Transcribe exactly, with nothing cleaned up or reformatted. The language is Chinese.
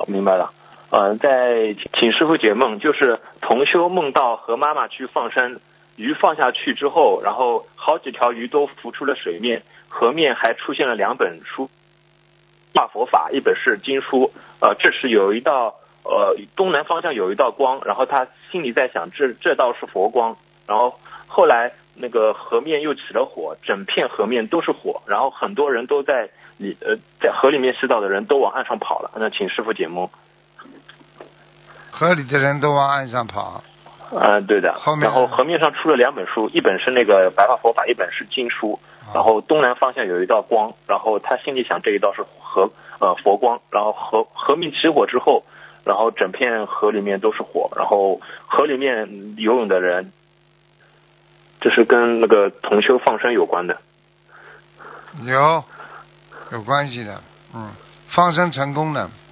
明白了。呃，在请师傅解梦，就是同修梦到和妈妈去放生，鱼放下去之后，然后好几条鱼都浮出了水面，河面还出现了两本书，大佛法，一本是经书。呃，这时有一道呃东南方向有一道光，然后他心里在想，这这道是佛光。然后后来那个河面又起了火，整片河面都是火，然后很多人都在里呃在河里面洗澡的人都往岸上跑了。那请师傅解梦。 河里的人都往岸上跑。 嗯、呃，对的。然后河面上出了两本书，一本是那个白话佛法，一本是经书。然后东南方向有一道光，然后他心里想这一道是河呃佛光。然后河河面起火之后，然后整片河里面都是火，然后河里面游泳的人，这是跟那个同修放生有关的。 有有关系的，嗯，放生成功的。